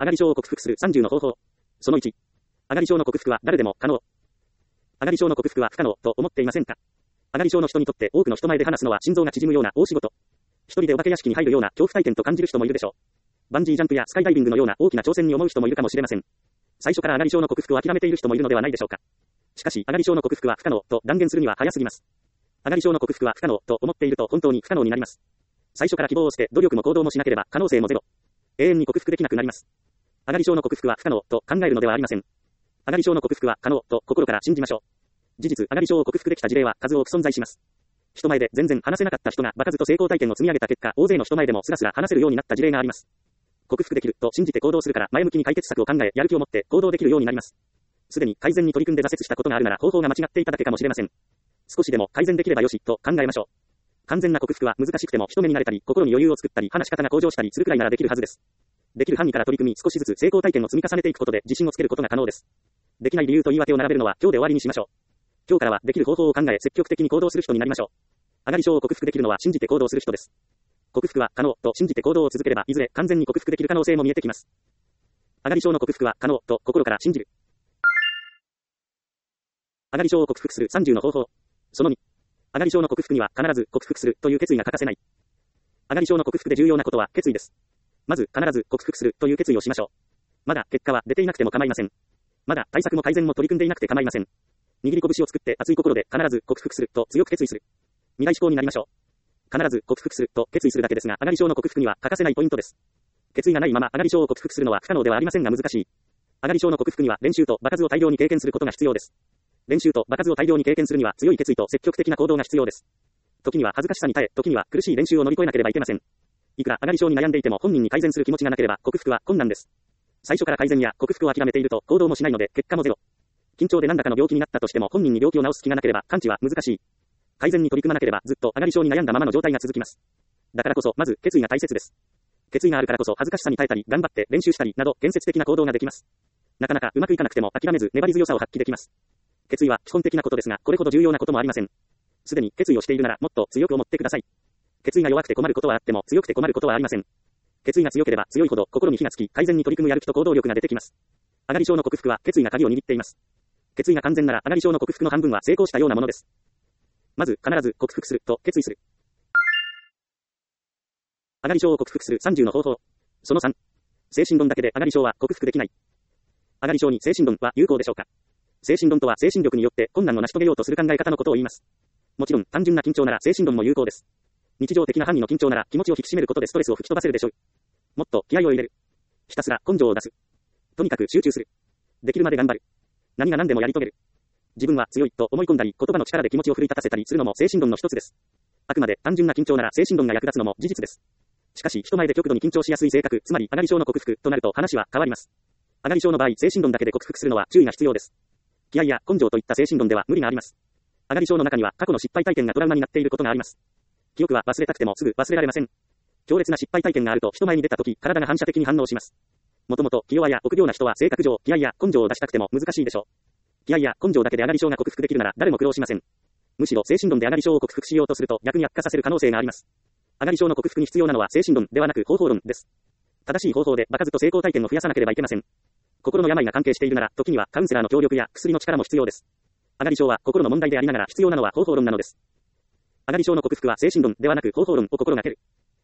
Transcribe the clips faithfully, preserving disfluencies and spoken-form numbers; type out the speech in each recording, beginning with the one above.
上がり症を克服するさんじゅうの方法。そのいち。上がり症の克服は誰でも可能。上がり症の克服は不可能と思っていませんか？上がり症の人にとって多くの人前で話すのは心臓が縮むような大仕事。一人でお化け屋敷に入るような恐怖体験と感じる人もいるでしょう。バンジージャンプやスカイダイビングのような大きな挑戦に思う人もいるかもしれません。最初から上がり症の克服を諦めている人もいるのではないでしょうか。しかし、上がり症の克服は不可能と断言するには早すぎます。上がり症の克服は不可能と思っていると本当に不可能になります。最初から希望を捨て努力も行動もしなければ可能性もゼロ。永遠に克服できなくなります。上がり症の克服は不可能と考えるのではありません。上がり症の克服は可能と心から信じましょう。事実、上がり症を克服できた事例は数多く存在します。人前で全然話せなかった人が場数と成功体験を積み上げた結果、大勢の人前でもスラスラ話せるようになった事例があります。克服できると信じて行動するから前向きに解決策を考え、やる気を持って行動できるようになります。すでに改善に取り組んで挫折したことがあるなら方法が間違っていただけかもしれません。少しでも改善できればよしと考えましょう。完全な克服は難しくても人目に慣れたり、心に余裕を作ったり、話し方が向上したりするくらいならできるはずです。できる範囲から取り組み、少しずつ成功体験を積み重ねていくことで自信をつけることが可能です。できない理由と言い訳を並べるのは今日で終わりにしましょう。今日からはできる方法を考え、積極的に行動する人になりましょう。上がり症を克服できるのは信じて行動する人です。克服は可能と信じて行動を続ければ、いずれ完全に克服できる可能性も見えてきます。上がり症の克服は可能と心から信じる。上がり症を克服するさんじゅうの方法。そのに。上がり症の克服には必ず克服するという決意が欠かせない。上がり症の克服で重要なことは決意です。まず必ず克服するという決意をしましょう。まだ結果は出ていなくても構いません。まだ対策も改善も取り組んでいなくて構いません。握り拳を作って熱い心で必ず克服すると強く決意する。未来志向になりましょう。必ず克服すると決意するだけですが、上がり症の克服には欠かせないポイントです。決意がないまま上がり症を克服するのは不可能ではありませんが難しい。上がり症の克服には練習と場数を大量に経験することが必要です。練習と場数を大量に経験するには強い決意と積極的な行動が必要です。時には恥ずかしさに耐え、時には苦しい練習を乗り越えなければいけません。いくら上がり症に悩んでいても本人に改善する気持ちがなければ克服は困難です。最初から改善や克服を諦めていると行動もしないので結果もゼロ。緊張で何らかの病気になったとしても本人に病気を治す気がなければ完治は難しい。改善に取り組まなければずっと上がり症に悩んだままの状態が続きます。だからこそまず決意が大切です。決意があるからこそ恥ずかしさに耐えたり頑張って練習したりなど建設的な行動ができます。なかなかうまくいかなくても諦めず粘り強さを発揮できます。決意は基本的なことですが、これほど重要なこともありません。すでに決意をしているならもっと強く思ってください。決意が弱くて困ることはあっても強くて困ることはありません。決意が強ければ強いほど心に火がつき、改善に取り組むやる気と行動力が出てきます。上がり症の克服は決意が鍵を握っています。決意が完全なら上がり症の克服の半分は成功したようなものです。まず必ず克服すると決意する。上がり症を克服するさんじゅうの方法。そのさん。精神論だけで上がり症は克服できない。上がり症に精神論は有効でしょうか？精神論とは精神力によって困難を成し遂げようとする考え方のことを言います。もちろん単純な緊張なら精神論も有効です。日常的な範囲の緊張なら気持ちを引き締めることでストレスを吹き飛ばせるでしょう。もっと気合を入れる。ひたすら根性を出す。とにかく集中する。できるまで頑張る。何が何でもやり遂げる。自分は強いと思い込んだり、言葉の力で気持ちを奮い立たせたりするのも精神論の一つです。あくまで単純な緊張なら精神論が役立つのも事実です。しかし人前で極度に緊張しやすい性格、つまり上がり症の克服となると話は変わります。上がり症の場合、精神論だけで克服するのは注意が必要です。気合や根性といった精神論では無理があります。上がり症の中には過去の失敗体験がトラウマになっていることがあります。記憶は忘れたくてもすぐ忘れられません。強烈な失敗体験があると人前に出た時、体が反射的に反応します。もともと気弱や臆病な人は性格上、気合や根性を出したくても難しいでしょう。気合や根性だけで上がり症が克服できるなら誰も苦労しません。むしろ精神論で上がり症を克服しようとすると逆に悪化させる可能性があります。上がり症の克服に必要なのは精神論ではなく方法論です。正しい方法で場数と成功体験を増やさなければいけません。心の病が関係しているなら、時にはカウンセラーの協力や薬の力も必要です。上がり症は心の問題でありながら必要なのは方法論なのです。上がり症の克服は精神論ではなく方法論を心がける。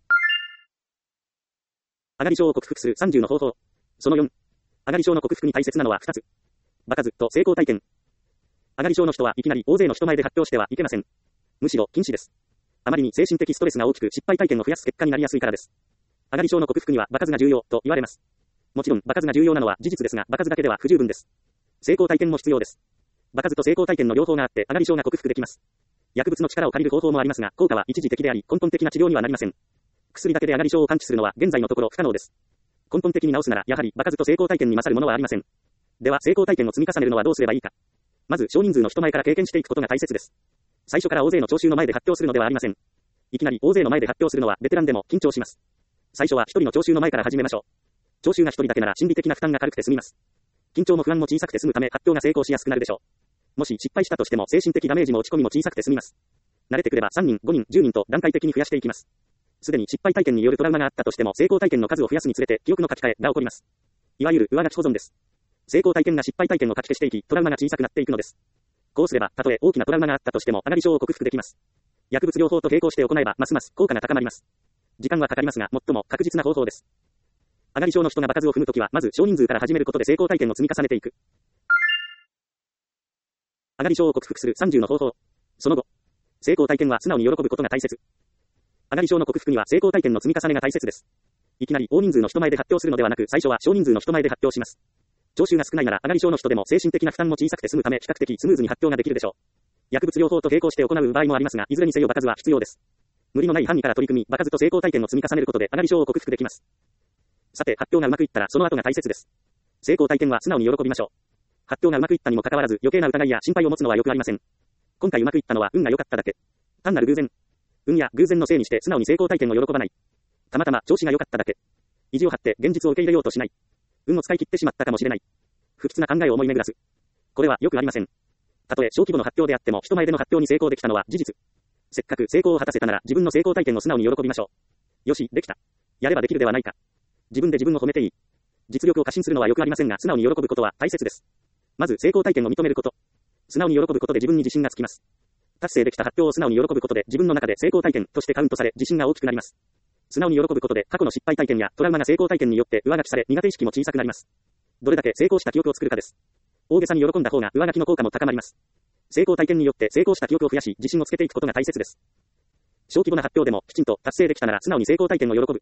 上がり症を克服するさんじゅうの方法。そのよん。上がり症の克服に大切なのはふたつ。場数と成功体験。上がり症の人はいきなり大勢の人前で発表してはいけません。むしろ禁止です。あまりに精神的ストレスが大きく失敗体験を増やす結果になりやすいからです。上がり症の克服には場数が重要と言われます。もちろん場数が重要なのは事実ですが、場数だけでは不十分です。成功体験も必要です。場数と成功体験の両方があって上がり症が克服できます。薬物の力を借りる方法もありますが、効果は一時的であり、根本的な治療にはなりません。薬だけで上がり症を完治するのは現在のところ不可能です。根本的に治すならやはり場数と成功体験に勝るものはありません。では成功体験を積み重ねるのはどうすればいいか。まず少人数の人前から経験していくことが大切です。最初から大勢の聴衆の前で発表するのではありません。いきなり大勢の前で発表するのはベテランでも緊張します。最初は一人の聴衆の前から始めましょう。聴衆が一人だけなら心理的な負担が軽くて済みます。緊張も不安も小さくて済むため発表が成功しやすくなるでしょう。もし失敗したとしても精神的ダメージも落ち込みも小さくて済みます。慣れてくればさんにん、ごにん、じゅうにんと段階的に増やしていきます。すでに失敗体験によるトラウマがあったとしても成功体験の数を増やすにつれて記憶の書き換えが起こります。 いわゆる上書き保存です。成功体験が失敗体験をかき消していき、トラウマが小さくなっていくのです。こうすれば、たとえ大きなトラウマがあったとしても、上がり症を克服できます。薬物療法と並行して行えば、ますます効果が高まります。時間はかかりますが、最も確実な方法です。上がり症の人が場数を踏むときは、まず少人数から始めることで成功体験を積み重ねていく。上がり症を克服するさんじゅうの方法。その後、成功体験は素直に喜ぶことが大切。上がり症の克服には成功体験の積み重ねが大切です。いきなり大人数の人前で発表するのではなく、最初は少人数の人前で発表します。聴衆が少ないなら上がり症の人でも精神的な負担も小さくて済むため、比較的スムーズに発表ができるでしょう。薬物療法と並行して行う場合もありますが、いずれにせよ場数は必要です。無理のない範囲から取り組み、場数と成功体験を積み重ねることで上がり症を克服できます。さて、発表がうまくいったらその後が大切です。成功体験は素直に喜びましょう。発表がうまくいったにもかかわらず余計な疑いや心配を持つのはよくありません。今回うまくいったのは運が良かっただけ。単なる偶然。運や偶然のせいにして素直に成功体験を喜ばない。たまたま調子が良かっただけ。意地を張って現実を受け入れようとしない。運を使い切ってしまったかもしれない。不吉な考えを思い巡らす。これはよくありません。たとえ小規模の発表であっても人前での発表に成功できたのは事実。せっかく成功を果たせたなら自分の成功体験を素直に喜びましょう。よし、できた。やればできるではないか。自分で自分を褒めていい。実力を過信するのはよくありませんが、素直に喜ぶことは大切です。まず成功体験を認めること。素直に喜ぶことで自分に自信がつきます。達成できた発表を素直に喜ぶことで自分の中で成功体験としてカウントされ自信が大きくなります。素直に喜ぶことで過去の失敗体験やトラウマが成功体験によって上書きされ苦手意識も小さくなります。どれだけ成功した記憶を作るかです。大げさに喜んだ方が上書きの効果も高まります。成功体験によって成功した記憶を増やし自信をつけていくことが大切です。小規模な発表でもきちんと達成できたなら素直に成功体験を喜ぶ。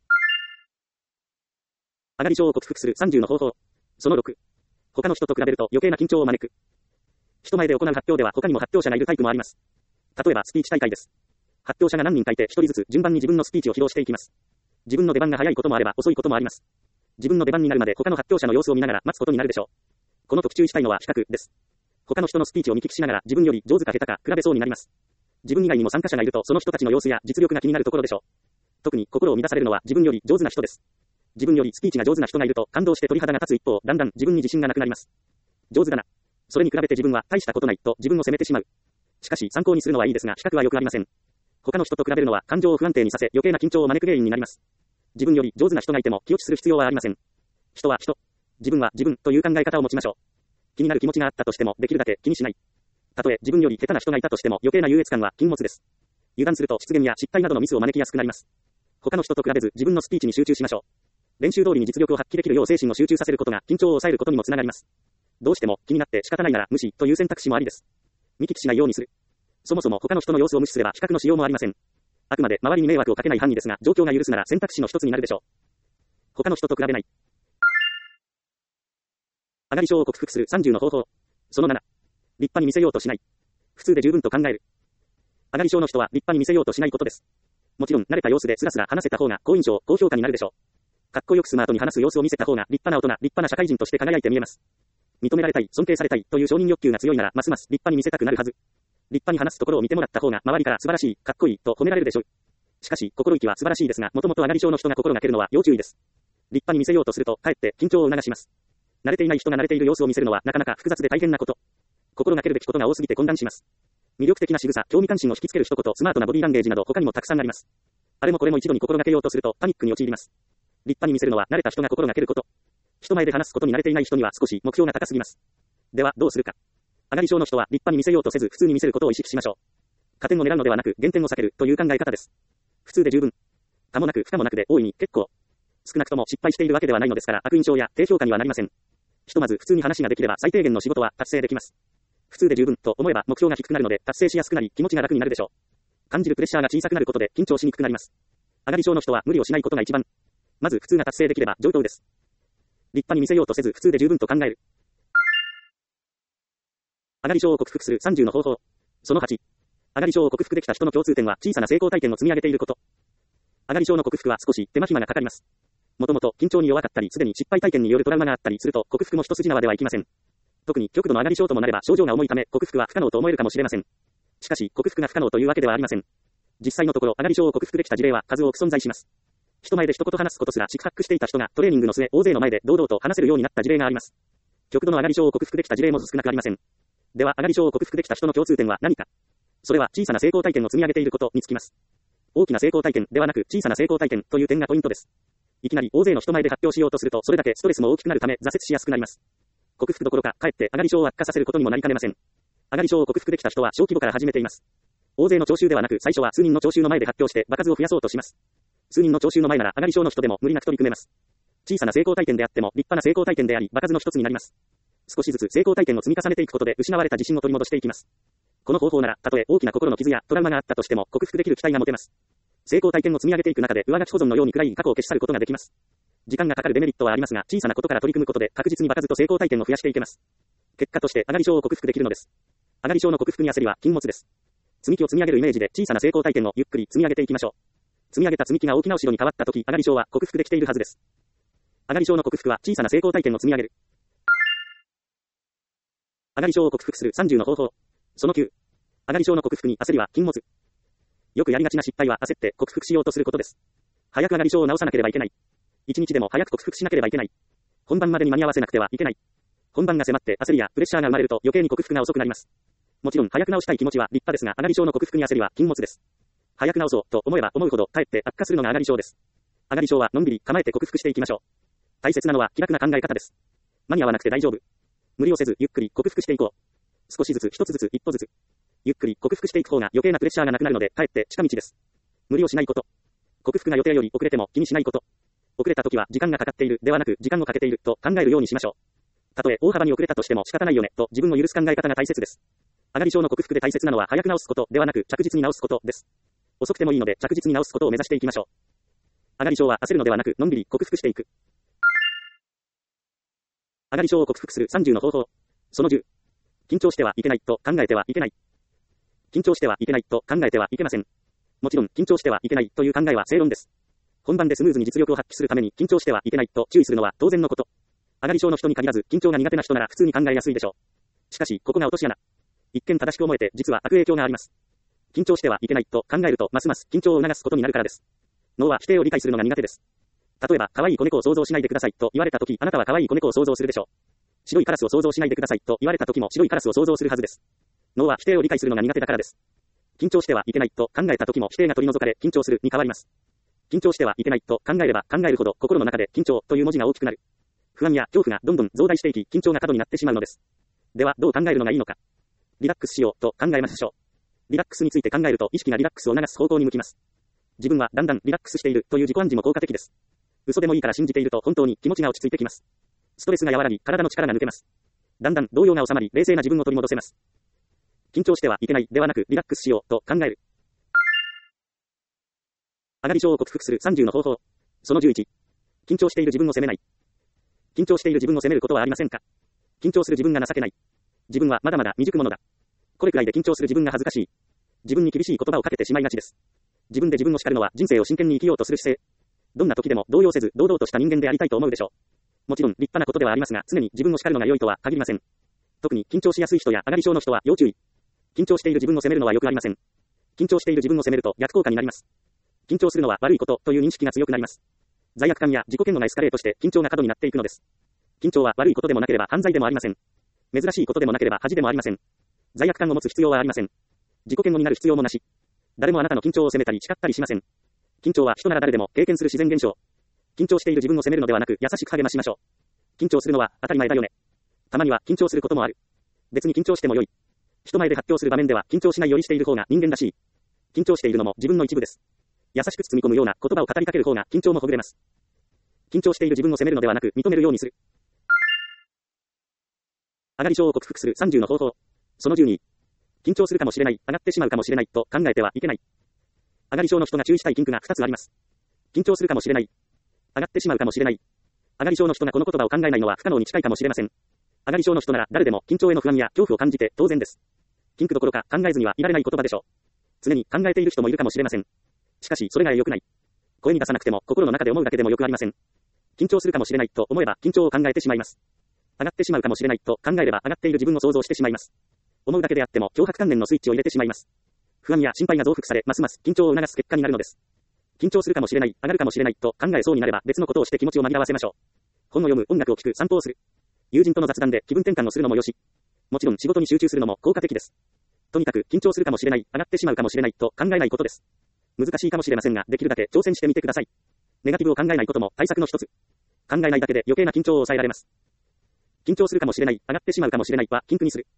上がり症を克服するさんじゅうの方法。そのろく。他の人と比べると余計な緊張を招く。人前で行う発表では他にも発表者がいるタイプもあります。例えばスピーチ大会です。発表者が何人かいて一人ずつ順番に自分のスピーチを披露していきます。自分の出番が早いこともあれば遅いこともあります。自分の出番になるまで他の発表者の様子を見ながら待つことになるでしょう。この時注意したいのは比較です。他の人のスピーチを見聞きしながら自分より上手か下手か比べそうになります。自分以外にも参加者がいるとその人たちの様子や実力が気になるところでしょう。特に心を乱されるのは自分より上手な人です。自分よりスピーチが上手な人がいると感動して鳥肌が立つ一方、だんだん自分に自信がなくなります。上手だな。それに比べて自分は大したことないと自分を責めてしまう。しかし参考にするのはいいですが比較は良くありません。他の人と比べるのは感情を不安定にさせ余計な緊張を招く原因になります。自分より上手な人がいても気落ちする必要はありません。人は人。自分は自分という考え方を持ちましょう。気になる気持ちがあったとしてもできるだけ気にしない。たとえ自分より下手な人がいたとしても余計な優越感は禁物です。油断すると失言や失敗などのミスを招きやすくなります。他の人と比べず自分のスピーチに集中しましょう。練習通りに実力を発揮できるよう精神を集中させることが緊張を抑えることにもつながります。どうしても気になって仕方ないなら無視という選択肢もありです。見聞きしないようにする。そもそも他の人の様子を無視すれば比較のしようもありません。あくまで周りに迷惑をかけない範囲ですが、状況が許すなら選択肢の一つになるでしょう。他の人と比べない。上がり症を克服するさんじゅうの方法。そのなな。立派に見せようとしない。普通で十分と考える。上がり症の人は立派に見せようとしないことです。もちろん慣れた様子でスラスラ話せた方が好印象、高評価になるでしょう。かっこよくスマートに話す様子を見せた方が立派な大人、立派な社会人として輝いて見えます。認められたい、尊敬されたいという承認欲求が強いならますます立派に見せたくなるはず。立派に話すところを見てもらった方が周りから素晴らしい、かっこいいと褒められるでしょう。しかし心意気は素晴らしいですが、もともと上がり症の人が心がけるのは要注意です。立派に見せようとするとかえって緊張を促します。慣れていない人が慣れている様子を見せるのはなかなか複雑で大変なこと。心がけるべきことが多すぎて混乱します。魅力的な仕草、興味関心を引きつける一言、スマートなボディーランゲージなど他にもたくさんあります。あれもこれも一度に心がけようとするとパニックに陥ります。立派に見せるのは慣れた人が心がけること。人前で話すことに慣れていない人には少し目標が高すぎます。ではどうするか。上がり症の人は立派に見せようとせず普通に見せることを意識しましょう。加点を狙うのではなく減点を避けるという考え方です。普通で十分。可もなく不可もなくで大いに結構。少なくとも失敗しているわけではないのですから悪印象や低評価にはなりません。ひとまず普通に話ができれば最低限の仕事は達成できます。普通で十分と思えば目標が低くなるので達成しやすくなり気持ちが楽になるでしょう。感じるプレッシャーが小さくなることで緊張しにくくなります。上がり症の人は無理をしないことが一番。まず普通が達成できれば上等です。立派に見せようとせず普通で十分と考える。上がり症を克服するさんじゅうの方法。そのはち。上がり症を克服できた人の共通点は小さな成功体験を積み上げていること。上がり症の克服は少し手間暇がかかります。もともと緊張に弱かったり、すでに失敗体験によるトラウマがあったりすると克服も一筋縄ではいきません。特に極度の上がり症ともなれば症状が重いため克服は不可能と思えるかもしれません。しかし克服が不可能というわけではありません。実際のところ上がり症を克服できた事例は数多く存在します。人前で一言話すことすら四苦八苦していた人がトレーニングの末大勢の前で堂々と話せるようになった事例があります。極度の上がり症を克服できた事例も少なくありません。では上がり症を克服できた人の共通点は何か。それは小さな成功体験を積み上げていることにつきます。大きな成功体験ではなく小さな成功体験という点がポイントです。 いきなり大勢の人前で発表しようとすると、それだけストレスも大きくなるため挫折しやすくなります。克服どころか、かえって上がり症を悪化させることにもなりかねません。上がり症を克服できた人は小規模から始めています。大勢の聴衆ではなく、最初は数人の聴衆の前で発表して場数を増やそうとします。数人の聴衆の前なら上がり症の人でも無理なく取り組めます。小さな成功体験であっても立派な成功体験であり、場数の一つになります。少しずつ成功体験を積み重ねていくことで失われた自信を取り戻していきます。この方法なら、たとえ大きな心の傷やトラウマがあったとしても克服できる期待が持てます。成功体験を積み上げていく中で上書き保存のように暗い過去を消し去ることができます。時間がかかるデメリットはありますが、小さなことから取り組むことで確実に場数と成功体験を増やしていけます。結果として上がり症を克服できるのです。上がり症の克服に焦りは禁物です。積み木を積み上げるイメージで小さな成功体験をゆっくり積み上げていきましょう。積み上げた積み木が大きなお城に変わったとき、上がり症は克服できているはずです。上がり症の克服は小さな成功体験を積み上げる。上がり症を克服するさんじゅうの方法。そのきゅう。上がり症の克服に焦りは禁物。よくやりがちな失敗は焦って克服しようとすることです。早く上がり症を治さなければいけない。一日でも早く克服しなければいけない。本番までに間に合わせなくてはいけない。本番が迫って焦りやプレッシャーが生まれると余計に克服が遅くなります。もちろん早く治したい気持ちは立派ですが、上がり症の克服に焦りは禁物です。早く治そうと思えば思うほどかえって悪化するのが上がり症です。上がり症はのんびり構えて克服していきましょう。大切なのは気楽な考え方です。間に合わなくて大丈夫。無理をせずゆっくり克服していこう。少しずつ一つずつ一歩ずつ。ゆっくり克服していく方が余計なプレッシャーがなくなるので、かえって近道です。無理をしないこと。克服が予定より遅れても気にしないこと。遅れた時は時間がかかっているではなく時間をかけていると考えるようにしましょう。たとえ大幅に遅れたとしても仕方ないよねと自分を許す考え方が大切です。上がり症の克服で大切なのは早く治すことではなく着実に治すことです。遅くてもいいので着実に治すことを目指していきましょう。上がり症は焦るのではなくのんびり克服していく。上がり症を克服するさんじゅうの方法。そのじゅう。緊張してはいけないと考えてはいけない。緊張してはいけないと考えてはいけません。もちろん緊張してはいけないという考えは正論です。本番でスムーズに実力を発揮するために緊張してはいけないと注意するのは当然のこと。上がり症の人に限らず緊張が苦手な人なら普通に考えやすいでしょう。しかしここが落とし穴。一見正しく思えて実は悪影響があります。緊張してはいけないと考えるとますます緊張を促すことになるからです。脳は否定を理解するのが苦手です。例えば可愛い子猫を想像しないでくださいと言われたとき、あなたは可愛い子猫を想像するでしょう。白いカラスを想像しないでくださいと言われたときも白いカラスを想像するはずです。脳は否定を理解するのが苦手だからです。緊張してはいけないと考えたときも否定が取り除かれ緊張するに変わります。緊張してはいけないと考えれば考えるほど心の中で緊張という文字が大きくなる。不安や恐怖がどんどん増大していき緊張が過度になってしまうのです。ではどう考えるのがいいのか。リラックスしようと考えましょう。リラックスについて考えると意識がリラックスを促す方向に向きます。自分はだんだんリラックスしているという自己暗示も効果的です。嘘でもいいから信じていると本当に気持ちが落ち着いてきます。ストレスが和らぎ体の力が抜けます。だんだん動揺が収まり冷静な自分を取り戻せます。緊張してはいけないではなくリラックスしようと考える。上がり症を克服するさんじゅうの方法。そのじゅういち。緊張している自分を責めない。緊張している自分を責めることはありませんか。緊張する自分が情けない。自分はまだまだ未熟者だ。これくらいで緊張する自分が恥ずかしい。自分に厳しい言葉をかけてしまいがちです。自分で自分を叱るのは人生を真剣に生きようとする姿勢。どんな時でも動揺せず堂々とした人間でありたいと思うでしょう。もちろん立派なことではありますが、常に自分を叱るのが良いとは限りません。特に緊張しやすい人や上がり症の人は要注意。緊張している自分を責めるのは良くありません。緊張している自分を責めると逆効果になります。緊張するのは悪いことという認識が強くなります。罪悪感や自己嫌悪がエスカレートして緊張が過度になっていくのです。緊張は悪いことでもなければ犯罪でもありません。珍しいことでもなければ恥でもありません。罪悪感を持つ必要はありません。自己嫌悪になる必要もなし。誰もあなたの緊張を責めたり叱ったりしません。緊張は人なら誰でも経験する自然現象。緊張している自分を責めるのではなく優しく励ましましょう。緊張するのは当たり前だよね。たまには緊張することもある。別に緊張しても良い。人前で発表する場面では緊張しないよりしている方が人間らしい。緊張しているのも自分の一部です。優しく包み込むような言葉を語りかける方が緊張もほぐれます。緊張している自分を責めるのではなく認めるようにする。上がり症を克服するさんじゅうの方法。そのじゅうに。緊張するかもしれない、上がってしまうかもしれないと考えてはいけない。上がり症の人が注意したい禁句がふたつあります。緊張するかもしれない。上がってしまうかもしれない。上がり症の人がこの言葉を考えないのは不可能に近いかもしれません。上がり症の人なら誰でも緊張への不安や恐怖を感じて当然です。禁句どころか考えずにはいられない言葉でしょう。常に考えている人もいるかもしれません。しかしそれが良くない。声に出さなくても心の中で思うだけでもよくありません。緊張するかもしれないと思えば緊張を考えてしまいます。上がってしまうかもしれないと考えれば上がっている自分を想像してしまいます。思うだけであっても強迫観念のスイッチを入れてしまいます。不安や心配が増幅されますます緊張を促す結果になるのです。緊張するかもしれない、上がるかもしれないと考えそうになれば別のことをして気持ちを紛らわせましょう。本を読む、音楽を聴く、散歩をする。友人との雑談で気分転換をするのもよし。もちろん仕事に集中するのも効果的です。とにかく緊張するかもしれない、上がってしまうかもしれないと考えないことです。難しいかもしれませんが、できるだけ挑戦してみてください。 ネガティブを考えないことも対策の一つ。考えないだけで余計な緊張を抑えられます。緊張するかもしれない、上がってしまうかもしれないは禁句にする。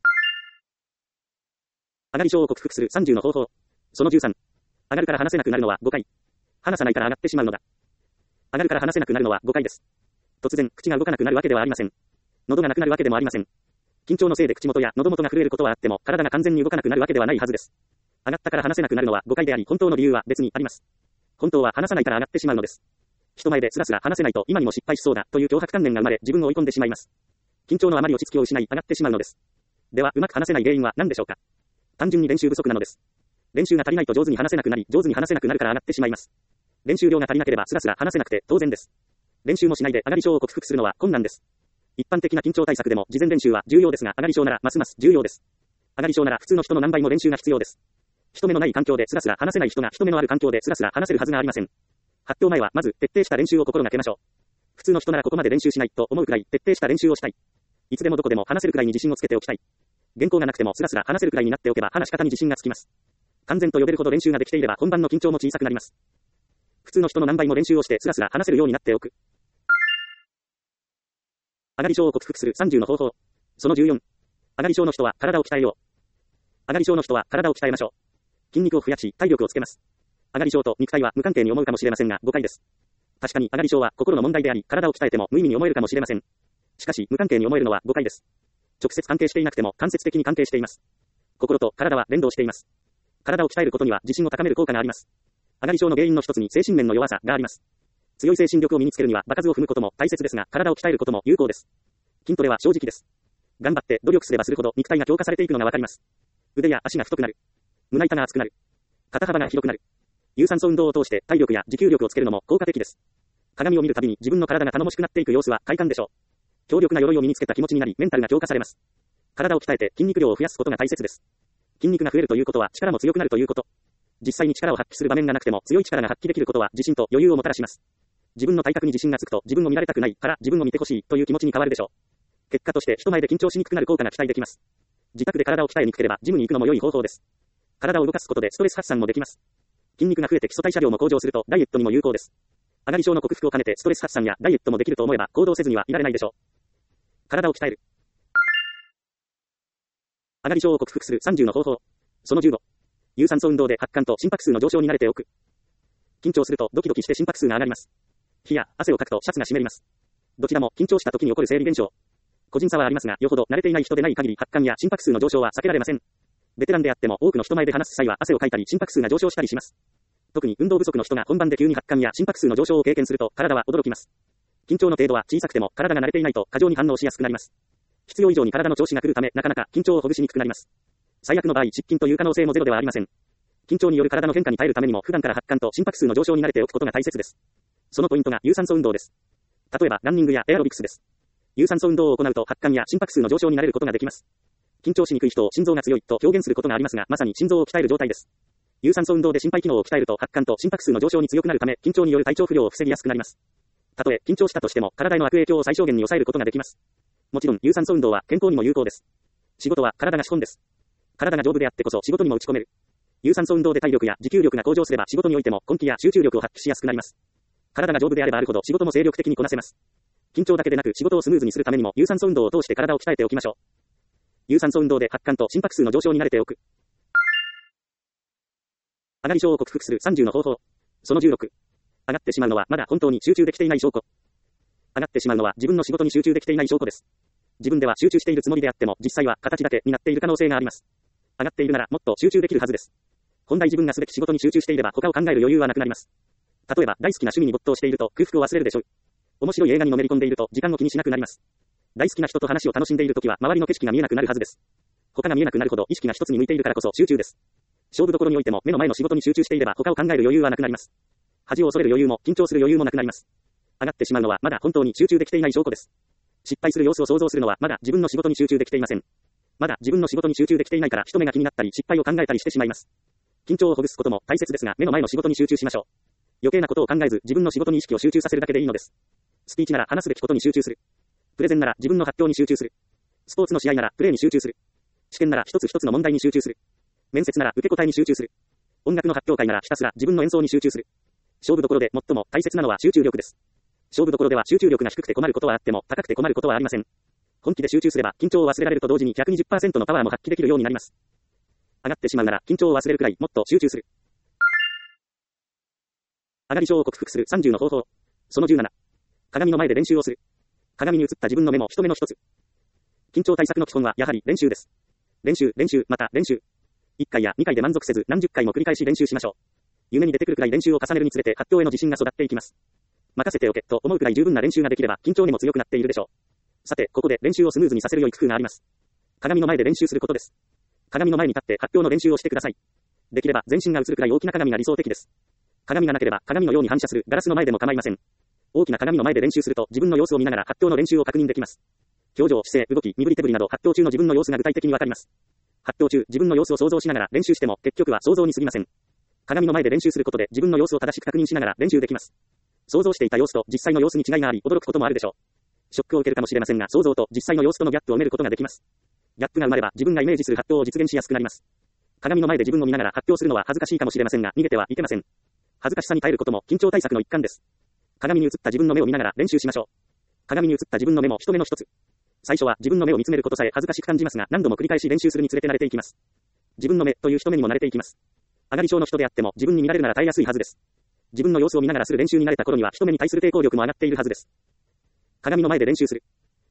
上がり症を克服するさんじゅうの方法。そのじゅうさん。上がるから話せなくなるのはごかい。話さないから上がってしまうのだ。上がるから話せなくなるのはごかいです。突然、口が動かなくなるわけではありません。喉がなくなるわけでもありません。緊張のせいで口元や喉元が震えることはあっても、体が完全に動かなくなるわけではないはずです。上がったから話せなくなるのは誤解であり、本当の理由は別にあります。本当は話さないから上がってしまうのです。人前でスラスラ話せないと今にも失敗しそうだという脅迫観念が生まれ、自分を追い込んでしまいます。緊張のあまり落ち着きを失い、上がってしまうのです。では、うまく話せない原因は何でしょうか。単純に練習不足なのです。練習が足りないと上手に話せなくなり、上手に話せなくなるから上がってしまいます。練習量が足りなければスラスラ話せなくて当然です。練習もしないで上がり症を克服するのは困難です。一般的な緊張対策でも事前練習は重要ですが、上がり症ならますます重要です。上がり症なら普通の人の何倍も練習が必要です。人目のない環境でスラスラ話せない人が人目のある環境でスラスラ話せるはずがありません。発表前はまず徹底した練習を心がけましょう。普通の人ならここまで練習しないと思うくらい徹底した練習をしたい。いつでもどこでも話せるくらいに自信をつけておきたい。原稿がなくてもスラスラ話せるくらいになっておけば話し方に自信がつきます。完全と呼べるほど練習ができていれば本番の緊張も小さくなります。普通の人の何倍も練習をしてスラスラ話せるようになっておく。上がり症を克服するさんじゅうの方法。そのじゅうよん。上がり症の人は体を鍛えよう。上がり症の人は体を鍛えましょう。筋肉を増やし体力をつけます。上がり症と肉体は無関係に思うかもしれませんが誤解です。確かに上がり症は心の問題であり、体を鍛えても無意味に思えるかもしれません。しかし無関係に思えるのは誤解です。直接関係していなくても間接的に関係しています。心と体は連動しています。体を鍛えることには自信を高める効果があります。上がり症の原因の一つに精神面の弱さがあります。強い精神力を身につけるには場数を踏むことも大切ですが、体を鍛えることも有効です。筋トレは正直です。頑張って努力すればするほど肉体が強化されていくのがわかります。腕や足が太くなる。胸板が厚くなる。肩幅が広くなる。有酸素運動を通して体力や持久力をつけるのも効果的です。鏡を見るたびに自分の体が頼もしくなっていく様子は快感でしょう。強力な鎧を身につけた気持ちになり、メンタルが強化されます。体を鍛えて筋肉量を増やすことが大切です。筋肉が増えるということは力も強くなるということ。実際に力を発揮する場面がなくても強い力が発揮できることは自信と余裕をもたらします。自分の体格に自信がつくと自分を見られたくないから自分を見てほしいという気持ちに変わるでしょう。結果として人前で緊張しにくくなる効果が期待できます。自宅で体を鍛えにくければジムに行くのも良い方法です。体を動かすことでストレス発散もできます。筋肉が増えて基礎代謝量も向上するとダイエットにも有効です。上がり症の克服を兼ねてストレス発散やダイエットもできると思えば行動せずにはいられないでしょう。体を鍛える。上がり症を克服するさんじゅうの方法。そのじゅうご。有酸素運動で発汗と心拍数の上昇に慣れておく。緊張するとドキドキして心拍数が上がります。火や汗をかくとシャツが湿ります。どちらも緊張した時に起こる生理現象。個人差はありますが、よほど慣れていない人でない限り発汗や心拍数の上昇は避けられません。ベテランであっても多くの人前で話す際は汗をかいたり心拍数が上昇したりします。特に運動不足の人が本番で急に発汗や心拍数の上昇を経験すると体は驚きます。緊張の程度は小さくても体が慣れていないと過剰に反応しやすくなります。必要以上に体の調子が来るためなかなか緊張をほぐしにくくなります。最悪の場合失禁という可能性もゼロではありません。緊張による体の変化に耐えるためにも普段から発汗と心拍数の上昇に慣れておくことが大切です。そのポイントが有酸素運動です。例えばランニングやエアロビクスです。有酸素運動を行うと発汗や心拍数の上昇に慣れることができます。緊張しにくい人を心臓が強いと表現することがありますが、まさに心臓を鍛える状態です。有酸素運動で心肺機能を鍛えると発汗と心拍数の上昇に強くなるため、緊張による体調不良を防ぎやすくなります。たとえ緊張したとしても体への悪影響を最小限に抑えることができます。もちろん有酸素運動は健康にも有効です。仕事は体が資本です。体が丈夫であってこそ仕事にも打ち込める。有酸素運動で体力や持久力が向上すれば仕事においても根気や集中力を発揮しやすくなります。体が丈夫であればあるほど仕事も精力的にこなせます。緊張だけでなく仕事をスムーズにするためにも有酸素運動を通して体を鍛えておきましょう。有酸素運動で発汗と心拍数の上昇に慣れておく。上がり症を克服するさんじゅうの方法。そのじゅうろく。上がってしまうのはまだ本当に集中できていない証拠。上がってしまうのは自分の仕事に集中できていない証拠です。自分では集中しているつもりであっても実際は形だけになっている可能性があります。上がっているならもっと集中できるはずです。本来自分がすべき仕事に集中していれば他を考える余裕はなくなります。例えば大好きな趣味に没頭していると空腹を忘れるでしょう。面白い映画にのめり込んでいると時間を気にしなくなります。大好きな人と話を楽しんでいるときは周りの景色が見えなくなるはずです。他が見えなくなるほど意識が一つに向いているからこそ集中です。勝負どころにおいても目の前の仕事に集中していれば他を考える余裕はなくなります。恥を恐れる余裕も緊張する余裕もなくなります。上がってしまうのはまだ本当に集中できていない証拠です。失敗する様子を想像するのはまだ自分の仕事に集中できていません。まだ自分の仕事に集中できていないから人目が気になったり失敗を考えたりしてしまいます。緊張をほぐすことも大切ですが目の前の仕事に集中しましょう。余計なことを考えず自分の仕事に意識を集中させるだけでいいのです。スピーチなら話すべきことに集中する。プレゼンなら自分の発表に集中する。スポーツの試合ならプレーに集中する。試験なら一つ一つの問題に集中する。面接なら受け答えに集中する。音楽の発表会ならひたすら自分の演奏に集中する。 勝負どころで最も大切なのは集中力です。勝負どころでは集中力が低くて困ることはあっても、高くて困ることはありません。本気で集中すれば緊張を忘れられると同時に ひゃくにじゅっパーセント のパワーも発揮できるようになります。上がってしまうなら緊張を忘れるくらいもっと集中する。上がり症を克服するさんじゅうの方法。そのじゅうなな。鏡の前で練習をする。鏡に映った自分の目も人目の一つ。緊張対策の基本はやはり練習です。練習、練習、また練習。いっかいやにかいで満足せず何十回も繰り返し練習しましょう。夢に出てくるくらい練習を重ねるにつれて発表への自信が育っていきます。任せておけと思うくらい十分な練習ができれば緊張にも強くなっているでしょう。さて、ここで練習をスムーズにさせる良い工夫があります。鏡の前で練習することです。鏡の前に立って発表の練習をしてください。できれば全身が映るくらい大きな鏡が理想的です。鏡がなければ鏡のように反射するガラスの前でも構いません。大きな鏡の前で練習すると自分の様子を見ながら発表の練習を確認できます。表情、姿勢、動き、身振り手振りなど発表中の自分の様子が具体的にわかります。発表中、自分の様子を想像しながら練習しても結局は想像に過ぎません。鏡の前で練習することで自分の様子を正しく確認しながら練習できます。想像していた様子と実際の様子に違いがあり驚くこともあるでしょう。ショックを受けるかもしれませんが想像と実際の様子とのギャップを埋めることができます。ギャップが生まれば自分がイメージする発表を実現しやすくなります。鏡の前で自分を見ながら発表するのは恥ずかしいかもしれませんが逃げてはいけません。恥ずかしさに耐えることも緊張対策の一環です。鏡に映った自分の目を見ながら練習しましょう。鏡に映った自分の目も人目の一つ。最初は自分の目を見つめることさえ恥ずかしく感じますが何度も繰り返し練習するにつれて慣れていきます。自分の目という人目にも慣れていきます。上がり症の人であっても自分に見られるなら耐えやすいはずです。自分の様子を見ながらする練習に慣れた頃には人目に対する抵抗力も上がっているはずです。鏡の前で練習する。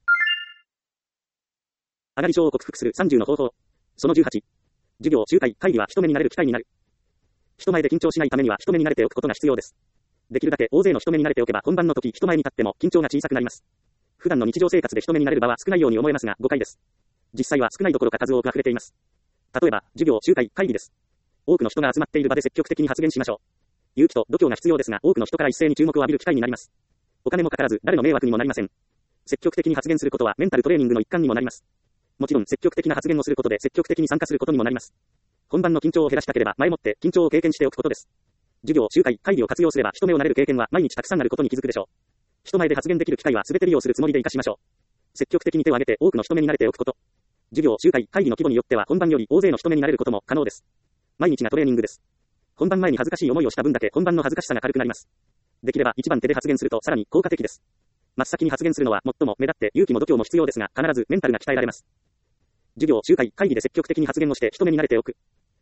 上がり症を克服するさんじゅうの方法。そのじゅうはち。授業、集会、会議は人目になれる機会になる。人前で緊張しないためには人目に慣れておくことが必要です。できるだけ大勢の人目に慣れておけば本番の時人前に立っても緊張が小さくなります。普段の日常生活で人目になれる場は少ないように思えますが誤解です。実際は少ないどころか数多く溢れています。例えば、授業、集会、会議です。多くの人が集まっている場で積極的に発言しましょう。勇気と度胸が必要ですが多くの人から一斉に注目を浴びる機会になります。お金もかからず誰の迷惑にもなりません。積極的に発言することはメンタルトレーニングの一環にもなります。もちろん積極的な発言をすることで積極的に参加することにもなります。本番の緊張を減らしたければ前もって緊張を経験しておくことです。授業、集会、会議を活用すれば人目を慣れる経験は毎日たくさんあることに気づくでしょう。人前で発言できる機会は全て利用するつもりで活かしましょう。積極的に手を挙げて多くの人目に慣れておくこと。授業、集会、会議の規模によっては本番より大勢の人目に慣れることも可能です。毎日がトレーニングです。本番前に恥ずかしい思いをした分だけ本番の恥ずかしさが軽くなります。できれば一番手で発言するとさらに効果的です。真っ先に発言するのは最も目立って勇気も度胸も必要ですが必ずメンタルが鍛えられます。授業、集会、会議で積極的に発言をして人目に慣れておく。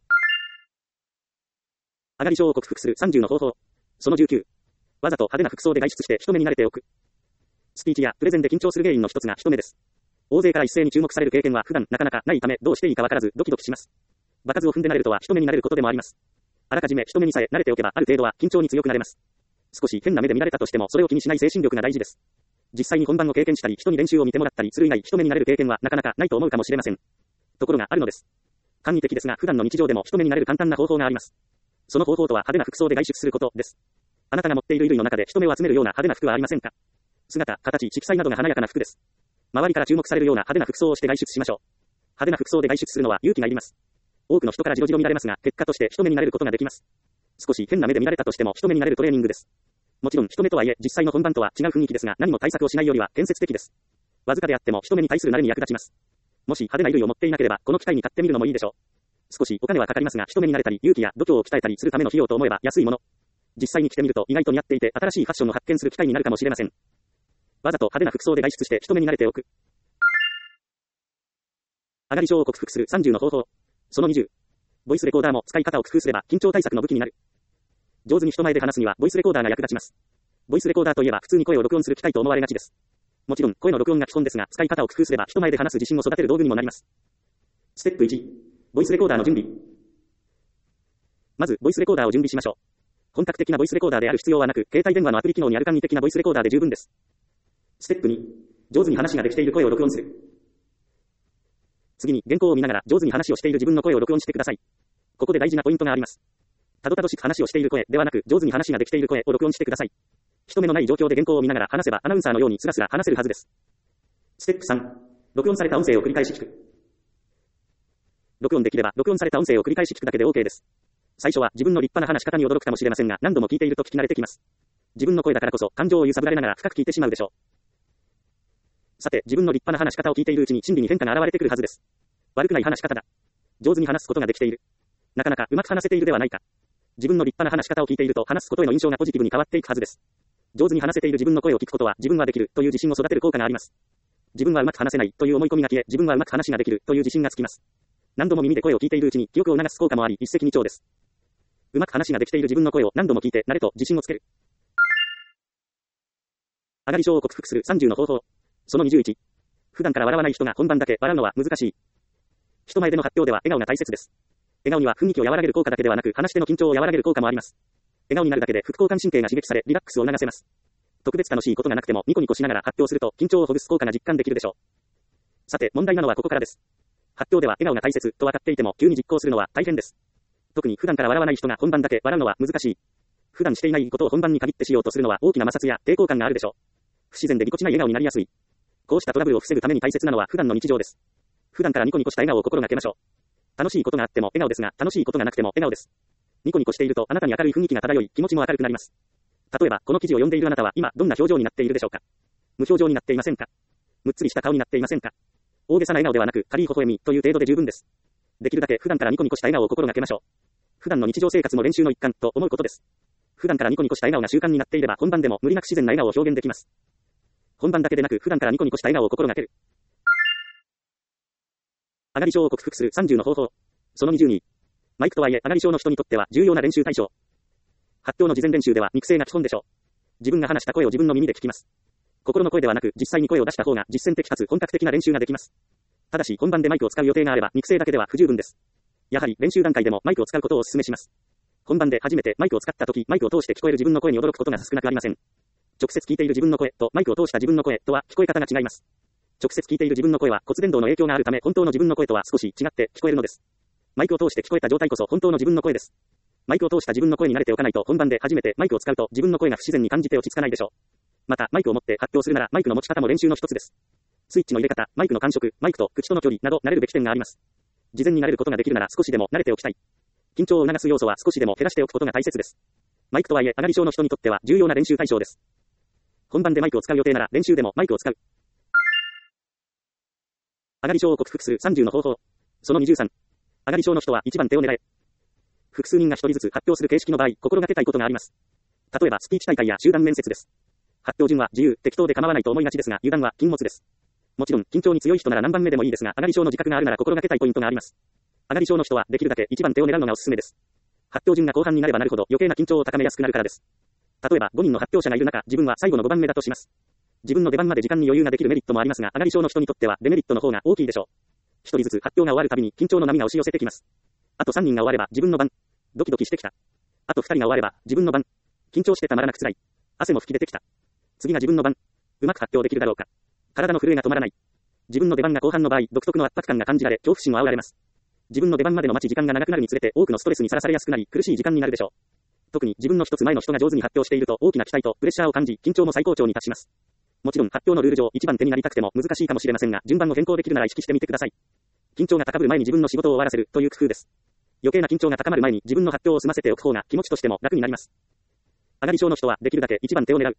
上がり症を克服するさんじゅうの方法。そのじゅうきゅう。わざと派手な服装で外出して人目に慣れておく。スピーチやプレゼンで緊張する原因の一つが人目です。大勢から一斉に注目される経験は普段なかなかないためどうしていいかわからずドキドキします。場数を踏んで慣れるとは人目に慣れることでもあります。あらかじめ人目にさえ慣れておけばある程度は緊張に強くなれます。少し変な目で見られたとしてもそれを気にしない精神力が大事です。実際に本番を経験したり人に練習を見てもらったりする以外人目に慣れる経験はなかなかないと思うかもしれません。ところがあるのです。簡易的ですが普段の日常でも人目に慣れる簡単な方法があります。その方法とは派手な服装で外出することです。あなたが持っている衣類の中で人目を集めるような派手な服はありませんか？姿、形、色彩などが華やかな服です。周りから注目されるような派手な服装をして外出しましょう。派手な服装で外出するのは勇気がいります。多くの人からじろじろ見られますが、結果として人目になれることができます。少し変な目で見られたとしても人目になれるトレーニングです。もちろん人目とはいえ実際の本番とは違う雰囲気ですが何も対策をしないよりは建設的です。わずかであっても人目に対する慣れに役立ちます。もし派手な衣類を持っていなければこの機会に買ってみるのもいいでしょう。少しお金はかかりますが人目に慣れたり勇気や度胸を鍛えたりするための費用と思えば安いもの。実際に着てみると意外と似合っていて新しいファッションを発見する機会になるかもしれません。わざと派手な服装で外出して人目に慣れておく。上がり症を克服するさんじゅうの方法。そのにじゅう。ボイスレコーダーも使い方を工夫すれば緊張対策の武器になる。上手に人前で話すにはボイスレコーダーが役立ちます。ボイスレコーダーといえば普通に声を録音する機械と思われがちです。もちろん声の録音が基本ですが使い方を工夫すれば人前で話す自信を育てる道具にもなります。ステップいち。ボイスレコーダーの準備。まずボイスレコーダーを準備しましょう。本格的なボイスレコーダーである必要はなく、携帯電話のアプリ機能にある簡易的なボイスレコーダーで十分です。ステップに。上手に話ができている声を録音する。次に原稿を見ながら上手に話をしている自分の声を録音してください。ここで大事なポイントがあります。たどたどしく話をしている声ではなく、上手に話ができている声を録音してください。人目のない状況で原稿を見ながら話せばアナウンサーのようにスラスラ話せるはずです。ステップさん。録音された音声を繰り返し聞く。録音できれば録音された音声を繰り返し聞くだけで OK です。最初は自分の立派な話し方に驚くかもしれませんが、何度も聞いていると聞き慣れてきます。自分の声だからこそ感情を揺さぶられながら深く聞いてしまうでしょう。さて、自分の立派な話し方を聞いているうちに心理に変化が現れてくるはずです。悪くない話し方だ。上手に話すことができている。なかなかうまく話せているではないか。 自分の立派な話し方を聞いていると話すことへの印象がポジティブに変わっていくはずです。上手に話せている自分の声を聞くことは自分はできるという自信を育てる効果があります。自分はうまく話せないという思い込みが消え、自分はうまく話ができるという自信がつきます。何度も耳で声を聞いているうちに記憶を促す効果もあり、一石二鳥です。うまく話ができている自分の声を何度も聞いて慣れと自信をつける。上がり症を克服するさんじゅうの方法。そのにじゅういち。普段から笑わない人が本番だけ笑うのは難しい。人前での発表では笑顔が大切です。笑顔には雰囲気を和らげる効果だけではなく、話し手の緊張を和らげる効果もあります。笑顔になるだけで副交感神経が刺激され、リラックスを促せます。特別楽しいことがなくてもニコニコしながら発表すると緊張をほぐす効果が実感できるでしょう。さて、問題なのはここからです。発表では笑顔が大切と分かっていても急に実行するのは大変です。特に普段から笑わない人が本番だけ笑うのは難しい。普段していないことを本番に限ってしようとするのは大きな摩擦や抵抗感があるでしょう。不自然でぎこちない笑顔になりやすい。こうしたトラブルを防ぐために大切なのは普段の日常です。普段からニコニコした笑顔を心がけましょう。楽しいことがあっても笑顔ですが、楽しいことがなくても笑顔です。ニコニコしているとあなたに明るい雰囲気が漂い、気持ちも明るくなります。例えば、この記事を読んでいるあなたは今どんな表情になっているでしょうか。無表情になっていませんか。むっつりした顔になっていませんか。大げさな笑顔ではなく、軽い微笑みという程度で十分です。できるだけ普段からニコニコした笑顔を心がけましょう。普段の日常生活も練習の一環と思うことです。普段からニコニコした笑顔が習慣になっていれば本番でも無理なく自然な笑顔を表現できます。本番だけでなく普段からニコニコした笑顔を心がける。上がり症を克服するさんじゅうの方法。そのにじゅうに。マイクとはいえ上がり症の人にとっては重要な練習対象。発表の事前練習では肉声が基本でしょう。自分が話した声を自分の耳で聞きます。心の声ではなく実際に声を出した方が実践的かつ本格的な練習ができます。ただし本番でマイクを使う予定があれば肉声だけでは不十分です。やはり練習段階でもマイクを使うことをお勧めします。本番で初めてマイクを使った時、マイクを通して聞こえる自分の声に驚くことが少なくありません。直接聞いている自分の声とマイクを通した自分の声とは聞こえ方が違います。直接聞いている自分の声は骨伝導の影響があるため本当の自分の声とは少し違って聞こえるのです。マイクを通して聞こえた状態こそ本当の自分の声です。マイクを通した自分の声に慣れておかないと本番で初めてマイクを使うと自分の声が不自然に感じて落ち着かないでしょう。またマイクを持って発表するならマイクの持ち方も練習の一つです。スイッチの入れ方、マイクの感触、マイクと口との距離など慣れるべき点があります。事前に慣れることができるなら少しでも慣れておきたい。緊張を促す要素は少しでも減らしておくことが大切です。マイクとはいえ上がり症の人にとっては重要な練習対象です。本番でマイクを使う予定なら練習でもマイクを使う。上がり症を克服するさんじゅうの方法。そのにじゅうさん。上がり症の人はいちばん手を狙え。複数人がひとりずつ発表する形式の場合、心がけたいことがあります。例えばスピーチ大会や集団面接です。発表順は自由、適当で構わないと思いがちですが、油断は禁物です。もちろん、緊張に強い人なら何番目でもいいですが、上がり症の自覚があるなら心がけたいポイントがあります。上がり症の人はできるだけいちばん手を狙うのがおすすめです。発表順が後半になればなるほど余計な緊張を高めやすくなるからです。例えばごにんの発表者がいる中、自分は最後のごばんめだとします。自分の出番まで時間に余裕ができるメリットもありますが、上がり症の人にとってはデメリットの方が大きいでしょう。一人ずつ発表が終わるたびに緊張の波が押し寄せてきます。あとさんにんが終われば自分の番。ドキドキしてきた。あとふたりが終われば自分の番。緊張してたまらなく辛い。汗も吹き出てきた。次が自分の番。うまく発表できるだろうか。体の震えが止まらない。自分の出番が後半の場合、独特の圧迫感が感じられ、恐怖心を煽られます。自分の出番までの待ち時間が長くなるにつれて多くのストレスにさらされやすくなり、苦しい時間になるでしょう。特に自分の一つ前の人が上手に発表していると大きな期待とプレッシャーを感じ、緊張も最高潮に達します。もちろん発表のルール上一番手になりたくても難しいかもしれませんが、順番を変更できるなら意識してみてください。緊張が高ぶる前に自分の仕事を終わらせるという工夫です。余計な緊張が高まる前に自分の発表を済ませておく方が気持ちとしても楽になります。上がり症の人はできるだけ一番手を狙う。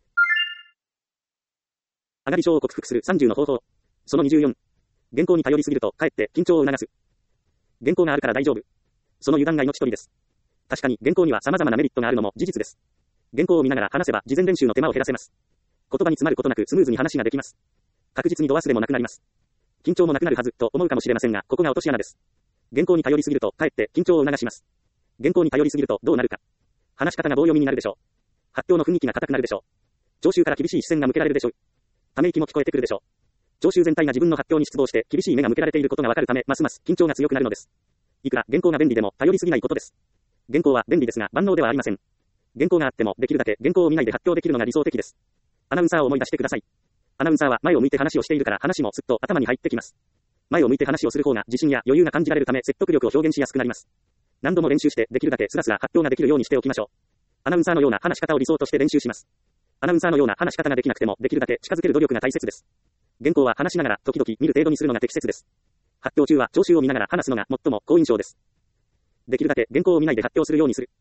上がり症を克服するさんじゅうの方法。そのにじゅうよん。原稿に頼りすぎるとかえって緊張を促す。原稿があるから大丈夫。その油断が命取りです。確かに原稿には様々なメリットがあるのも事実です。原稿を見ながら話せば事前練習の手間を減らせます。言葉に詰まることなくスムーズに話ができます。確実に度忘れもなくなります。緊張もなくなるはずと思うかもしれませんが、ここが落とし穴です。原稿に頼りすぎるとかえって緊張を促します。原稿に頼りすぎるとどうなるか。話し方が棒読みになるでしょう。発表の雰囲気が硬くなるでしょう。聴衆から厳しい視線が向けられるでしょう。ため息も聞こえてくるでしょう。聴衆全体が自分の発表に失望して厳しい目が向けられていることがわかるため、ますます緊張が強くなるのです。いくら原稿が便利でも頼りすぎないことです。原稿は便利ですが万能ではありません。原稿があってもできるだけ原稿を見ないで発表できるのが理想的です。アナウンサーを思い出してください。アナウンサーは前を向いて話をしているから話もすっと頭に入ってきます。前を向いて話をする方が自信や余裕が感じられるため説得力を表現しやすくなります。何度も練習してできるだけスラスラ発表ができるようにしておきましょう。アナウンサーのような話し方を理想として練習します。アナウンサーのような話し方ができなくてもできるだけ近づける努力が大切です。原稿は話しながら時々見る程度にするのが適切です。発表中は聴衆を見ながら話すのが最も好印象です。できるだけ原稿を見ないで発表するようにする。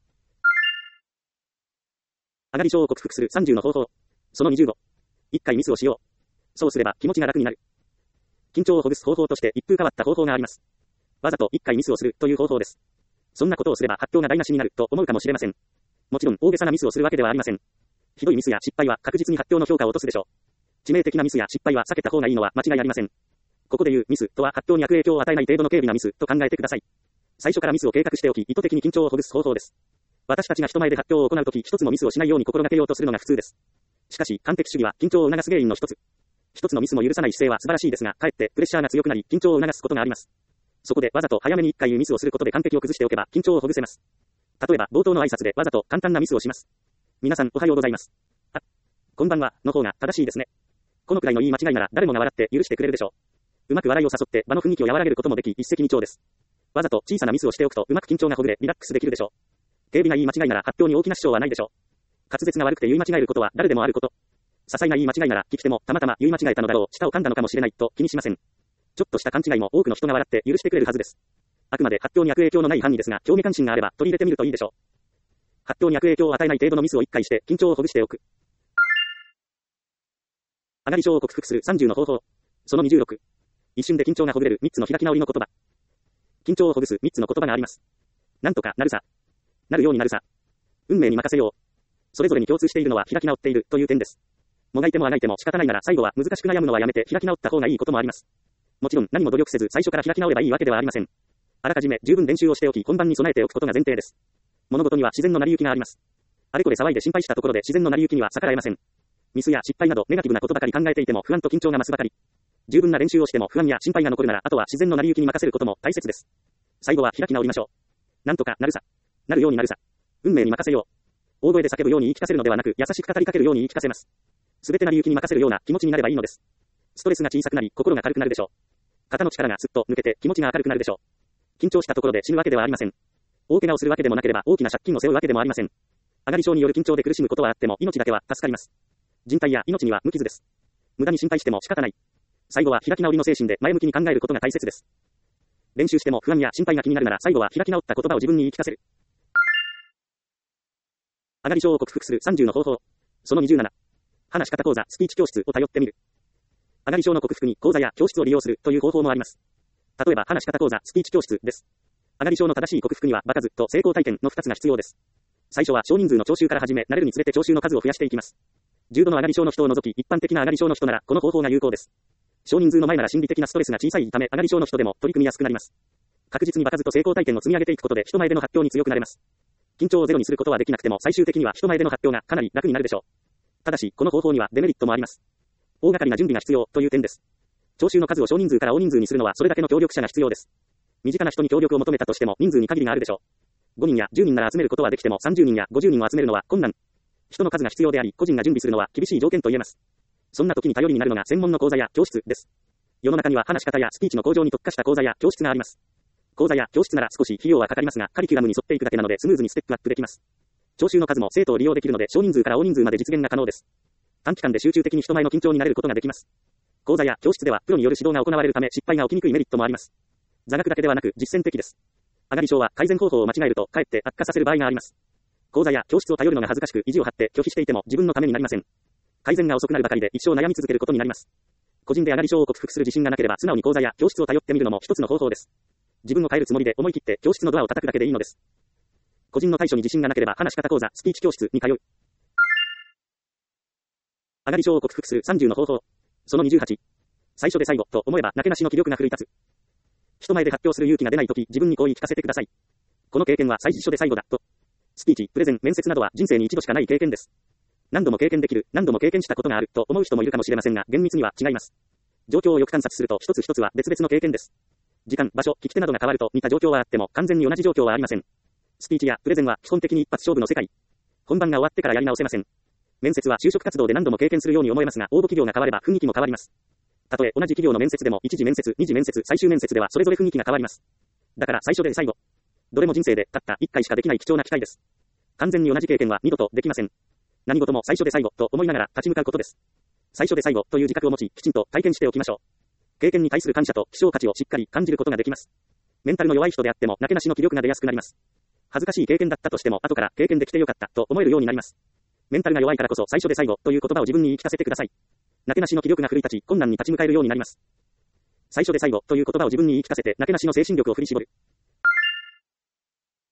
上がり症を克服するさんじゅうの方法。そのにじゅうご。一回ミスをしよう。そうすれば気持ちが楽になる。緊張をほぐす方法として一風変わった方法があります。わざと一回ミスをするという方法です。 そんなことをすれば発表が台無しになると思うかもしれません。もちろん大げさなミスをするわけではありません。ひどいミスや失敗は確実に発表の評価を落とすでしょう。致命的なミスや失敗は避けた方がいいのは間違いありません。ここで言うミスとは発表に悪影響を与えない程度の軽微なミスと考えてください。最初からミスを計画しておき、意図的に緊張をほぐす方法です。私たちが人前で発表を行うとき、一つもミスをしないように心がけようとするのが普通です。しかし、完璧主義は緊張を促す原因の一つ。一つのミスも許さない姿勢は素晴らしいですが、かえってプレッシャーが強くなり、緊張を促すことがあります。そこでわざと早めに一回ミスをすることで完璧を崩しておけば緊張をほぐせます。例えば、冒頭の挨拶でわざと簡単なミスをします。皆さんおはようございます。あ、こんばんは、の方が正しいですね。このくらいの言い間違いなら誰もが笑って許してくれるでしょう。うまく笑いを誘って場の雰囲気を和らげることもでき一石二鳥です。わざと小さなミスをしておくとうまく緊張がほぐれリラックスできるでしょう。軽微な言い間違いなら発表に大きな支障はないでしょう。滑舌が悪くて言い間違えることは誰でもあること。些細な言い間違いなら聞き手もたまたま言い間違えたのだろう、舌を噛んだのかもしれないと気にしません。ちょっとした勘違いも多くの人が笑って許してくれるはずです。あくまで発表に悪影響のない範囲ですが、興味関心があれば取り入れてみるといいでしょう。発表に悪影響を与えない程度のミスをいっかいして緊張をほぐしておく。上がり症を克服するさんじゅうの方法。そのにじゅうろく。一瞬で緊張がほぐれるみっつの開き直りの言葉。緊張をほぐすみっつの言葉があります。なんとかなるさ。なるようになるさ。運命に任せよう。それぞれに共通しているのは開き直っているという点です。もがいてもあがいても仕方ないなら最後は難しく悩むのはやめて開き直った方がいいこともあります。もちろん何も努力せず最初から開き直ればいいわけではありません。あらかじめ十分練習をしておき本番に備えておくことが前提です。物事には自然の成り行きがあります。あれこれ騒いで心配したところで自然の成り行きには逆らえません。ミスや失敗などネガティブなことばかり考えていても不安と緊張が増すばかり。十分な練習をしても不安や心配が残るならあとは自然の成り行きに任せることも大切です。最後は開き直りましょう。なんとかなるさ。なるようになるさ。運命に任せよう。大声で叫ぶように言い聞かせるのではなく優しく語りかけるように言い聞かせます。すべて成り行きに任せるような気持ちになればいいのです。ストレスが小さくなり心が軽くなるでしょう。肩の力がすっと抜けて気持ちが明るくなるでしょう。緊張したところで死ぬわけではありません。大怪我をするわけでもなければ大きな借金を背負うわけでもありません。上がり症による緊張で苦しむことはあっても命だけは助かります。人体や命には無傷です。無駄に心配しても仕方ない。最後は開き直りの精神で前向きに考えることが大切です。練習しても不安や心配が気になるなら最後は開き直った言葉を自分に言い聞かせる。上がり症を克服するさんじゅうの方法。そのにじゅうなな。話し方講座、スピーチ教室を頼ってみる。上がり症の克服に講座や教室を利用するという方法もあります。例えば話し方講座、スピーチ教室です。上がり症の正しい克服には場数と成功体験のふたつが必要です。最初は少人数の聴衆から始め、慣れるにつれて聴衆の数を増やしていきます。重度の上がり症の人を除き、一般的な上がり症の人ならこの方法が有効です。少人数の前なら心理的なストレスが小さいため、上がり症の人でも取り組みやすくなります。確実に場数と成功体験を積み上げていくことで人前での発表に強くなれます。緊張をゼロにすることはできなくても最終的には人前での発表がかなり楽になるでしょう。ただし、この方法にはデメリットもあります。大掛かりな準備が必要という点です。聴衆の数を少人数から大人数にするのはそれだけの協力者が必要です。身近な人に協力を求めたとしても人数に限りがあるでしょう。ごにんやじゅうにんなら集めることはできてもさんじゅうにんやごじゅうにんを集めるのは困難。人の数が必要であり、個人が準備するのは厳しい条件と言えます。そんな時に頼りになるのが専門の講座や教室です。世の中には話し方やスピーチの向上に特化した講座や教室があります。講座や教室なら少し費用はかかりますが、カリキュラムに沿っていくだけなのでスムーズにステップアップできます。聴衆の数も生徒を利用できるので少人数から大人数まで実現が可能です。短期間で集中的に人前の緊張になれることができます。講座や教室ではプロによる指導が行われるため失敗が起きにくいメリットもあります。座学だけではなく実践的です。上がり症は改善方法を間違えるとかえって悪化させる場合があります。講座や教室を頼るのが恥ずかしく意地を張って拒否していても自分のためになりません。改善が遅くなるばかりで一生悩み続けることになります。個人で上がり症を克服する自信がなければ素直に講座や教室を頼ってみるのも一つの方法です。自分を変えるつもりで思い切って教室のドアを叩くだけでいいのです。個人の対処に自信がなければ話し方講座、スピーチ教室に通う。上がり症を克服するさんじゅうの方法。そのにじゅうはち。最初で最後と思えばなけなしの気力が奮い立つ。人前で発表する勇気が出ないとき自分にこう言い聞かせてください。この経験は最初で最後だと。スピーチ、プレゼン、面接などは人生に一度しかない経験です。何度も経験できる、何度も経験したことがあると思う人もいるかもしれませんが、厳密には違います。状況をよく観察すると一つ一つは別々の経験です。時間、場所、聞き手などが変わると似た状況はあっても完全に同じ状況はありません。スピーチやプレゼンは基本的に一発勝負の世界。本番が終わってからやり直せません。面接は就職活動で何度も経験するように思えますが、応募企業が変われば雰囲気も変わります。たとえ同じ企業の面接でも一次面接、二次面接、最終面接ではそれぞれ雰囲気が変わります。だから最初で最後。どれも人生でたった一回しかできない貴重な機会です。完全に同じ経験は二度とできません。何事も最初で最後と思いながら立ち向かうことです。最初で最後という自覚を持ち、きちんと体験しておきましょう。経験に対する感謝と希少価値をしっかり感じることができます。メンタルの弱い人であっても、なけなしの気力が出やすくなります。恥ずかしい経験だったとしても、後から経験できてよかったと思えるようになります。メンタルが弱いからこそ最初で最後という言葉を自分に言い聞かせてください。なけなしの気力が奮い立ち、困難に立ち向かえるようになります。最初で最後という言葉を自分に言い聞かせて、なけなしの精神力を振り絞る。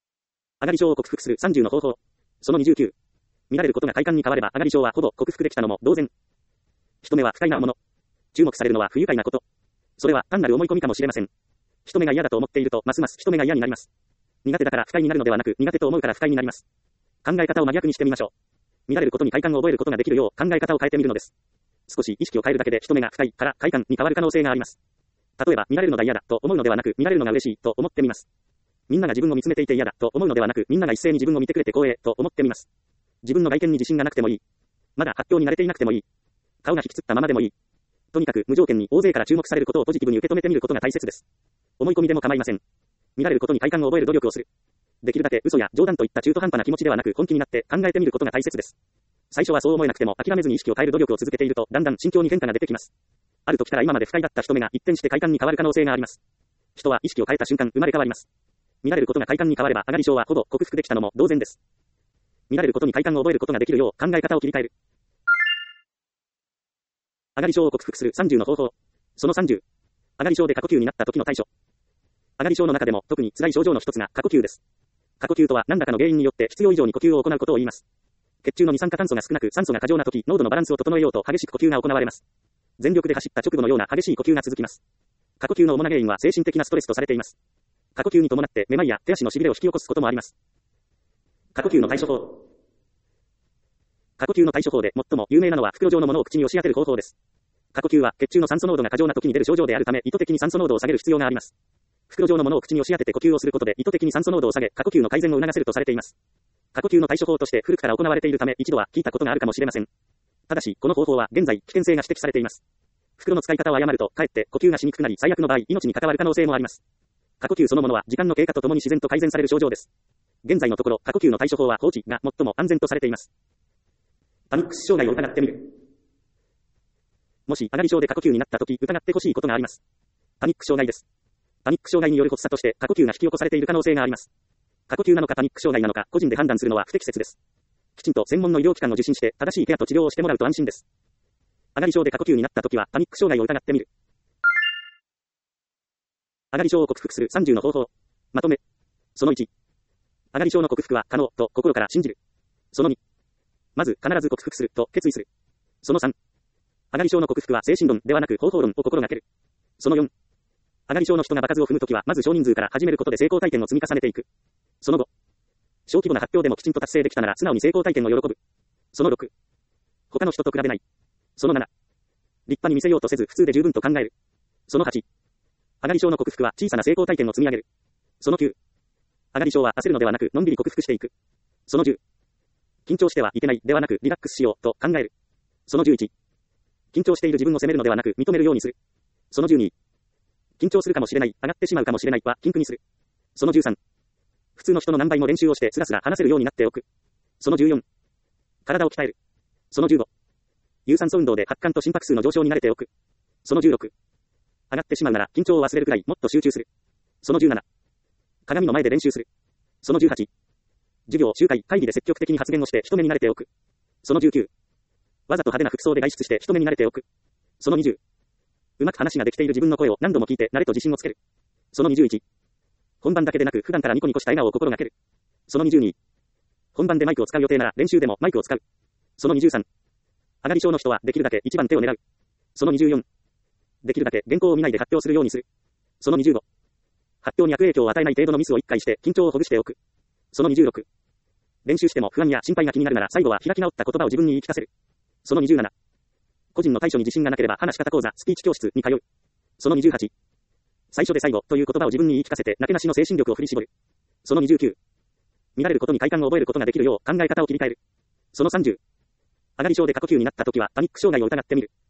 上がり症を克服するさんじゅうの方法。そのにじゅうきゅう。見られることが快感に変われば上がり症はほぼ克服できたのも同然。人目は不快なもの。注目されるのは不愉快なこと。それは単なる思い込みかもしれません。人目が嫌だと思っているとますます人目が嫌になります。苦手だから不快になるのではなく苦手と思うから不快になります。考え方を真逆にしてみましょう。見られることに快感を覚えることができるよう考え方を変えてみるのです。少し意識を変えるだけで人目が不快から快感に変わる可能性があります。例えば見られるのが嫌だと思うのではなく見られるのが嬉しいと思ってみます。みんなが自分を見つめていて嫌だと思うのではなくみんなが一斉に自分を見てくれて光栄と思ってみます。自分の外見に自信がなくてもいい。まだ発表に慣れていなくてもいい。顔が引きつったままでもいい。とにかく無条件に大勢から注目されることをポジティブに受け止めてみることが大切です。思い込みでも構いません。見られることに快感を覚える努力をする。できるだけ嘘や冗談といった中途半端な気持ちではなく本気になって考えてみることが大切です。最初はそう思えなくても諦めずに意識を変える努力を続けているとだんだん心境に変化が出てきます。ある時から今まで不快だった人目が一転して快感に変わる可能性があります。人は意識を変えた瞬間生まれ変わります。見られることが快感に変われば上がり症はほぼ克服できたのも同然です。見られることに快感を覚えることができるよう考え方を切り替える。上がり症を克服するさんじゅうの方法。そのさんじゅう。上がり症で過呼吸になった時の対処。上がり症の中でも特に辛い症状の一つが過呼吸です。過呼吸とは何らかの原因によって必要以上に呼吸を行うことを言います。血中の二酸化炭素が少なく酸素が過剰な時、濃度のバランスを整えようと激しく呼吸が行われます。全力で走った直後のような激しい呼吸が続きます。過呼吸の主な原因は精神的なストレスとされています。過呼吸に伴ってめまいや手足のしびれを引き起こすこともあります。過呼吸の対処法。過呼吸の対処法で最も有名なのは袋状のものを口に押し当てる方法です。過呼吸は血中の酸素濃度が過剰な時に出る症状であるため意図的に酸素濃度を下げる必要があります。袋状のものを口に押し当てて呼吸をすることで意図的に酸素濃度を下げ過呼吸の改善を促せるとされています。過呼吸の対処法として古くから行われているため一度は聞いたことがあるかもしれません。ただしこの方法は現在危険性が指摘されています。袋の使い方を誤るとかえって呼吸がしにくくなり最悪の場合命に関わる可能性もあります。過呼吸そのものは時間の経過とともに自然と改善される症状です。現在のところ過呼吸の対処法は放置が最も安全とされています。パニックス障害を疑ってみる。もし上がり症で過呼吸になったとき疑ってほしいことがあります。パニック障害です。パニック障害による発作として過呼吸が引き起こされている可能性があります。過呼吸なのかパニック障害なのか個人で判断するのは不適切です。きちんと専門の医療機関を受診して正しいケアと治療をしてもらうと安心です。上がり症で過呼吸になったときはパニック障害を疑ってみる。上がり症を克服するさんじゅうの方法。まとめ。そのいち。上がり症の克服は可能と心から信じる。そのに。まず必ず克服すると決意する。そのさん。上がり症の克服は精神論ではなく方法論を心がける。そのよん。上がり症の人が場数を踏むときはまず少人数から始めることで成功体験を積み重ねていく。そのご。小規模な発表でもきちんと達成できたなら素直に成功体験を喜ぶ。そのろく。他の人と比べない。そのなな。立派に見せようとせず普通で十分と考える。そのはち。上がり症の克服は小さな成功体験を積み上げる。そのきゅう。上がり症は焦るのではなくのんびり克服していく。そのじゅう。緊張してはいけないではなくリラックスしようと考える。そのじゅういち。緊張している自分を責めるのではなく認めるようにする。そのじゅうに。緊張するかもしれない、上がってしまうかもしれないは禁句にする。そのじゅうさん。普通の人の何倍も練習をしてスラスラ話せるようになっておく。そのじゅうよん。体を鍛える。そのじゅうご。有酸素運動で発汗と心拍数の上昇に慣れておく。そのじゅうろく。上がってしまうなら緊張を忘れるくらいもっと集中する。そのじゅうなな。鏡の前で練習する。そのじゅうはち。授業、集会、会議で積極的に発言をして人目に慣れておく。そのじゅうきゅう。わざと派手な服装で外出して人目に慣れておく。そのにじゅう。うまく話ができている自分の声を何度も聞いて慣れと自信をつける。そのにじゅういち。本番だけでなく普段からニコニコした笑顔を心がける。そのにじゅうに。本番でマイクを使う予定なら練習でもマイクを使う。そのにじゅうさん。上がり症の人はできるだけ一番手を狙う。そのにじゅうよん。できるだけ原稿を見ないで発表するようにする。そのにじゅうご。発表に悪影響を与えない程度のミスをいっかいして緊張をほぐしておく。そのにじゅうろく。練習しても不安や心配が気になるなら最後は開き直った言葉を自分に言い聞かせる。そのにじゅうなな。個人の対処に自信がなければ話し方講座、スピーチ教室に通う。そのにじゅうはち。最初で最後という言葉を自分に言い聞かせてなけなしの精神力を振り絞る。そのにじゅうきゅう。見られることに快感を覚えることができるよう考え方を切り替える。そのさんじゅう。上がり症で過呼吸になった時はパニック障害を疑ってみる。